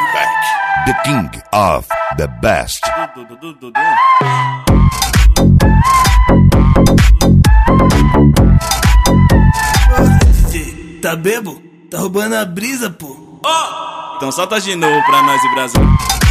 Maybach, the king of the best. DJ, tá bebo? Tá roubando a brisa, pô. Oh! Então solta de novo pra nós e Brasil.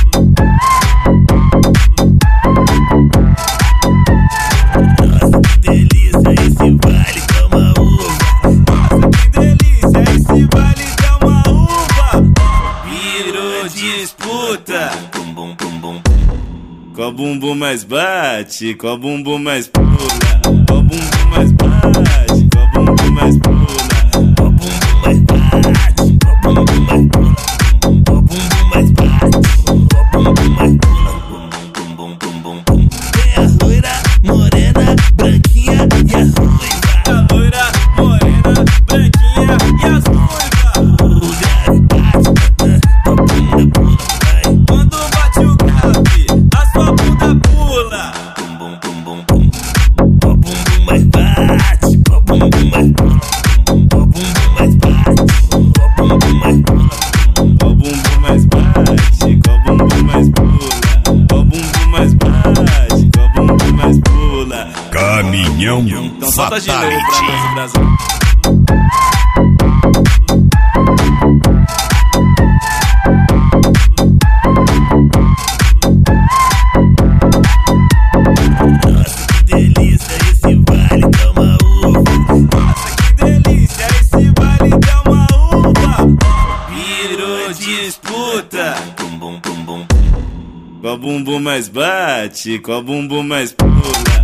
Nossa, que delícia, esse baile tá uma uva. Nossa, que delícia, esse baile tá uma uva. Virou disputa. Bum, bum, bum, bum. Qual bumbum mais bate, qual bumbum mais pula. Qual bumbum mais bate, qual bumbum mais pula. Qual bumbum mais bate, qual bumbum mais pula. Qual bumbum mais bate, qual bumbum mais pula. Bum, bum, bum, bum, bum. Tem a loira, morena, branquinha e a ruiva. A loira, morena, branquinha e as ruivas. O grave bate, tua bunda pula, vai. Quando bate o grave, a sua bunda pula. Bum, bum, bum, bum. Qual bumbum mais bate, qual bumbum mais pula. Qual bumbum mais bate, qual bumbum mais pula. Qual bumbum mais bate, qual bumbum mais pula. Qual bumbum mais bate, qual bumbum mais pula. Caminhão Então solta de novo pra Fatality. nós e Brasil. Nossa, que delícia, esse baile tá uma uva. Nossa, que delícia, esse baile dá uma uva. Virou disputa. Bum, bum, bum, bum. Qual bumbum mais bate, qual bumbum mais pula.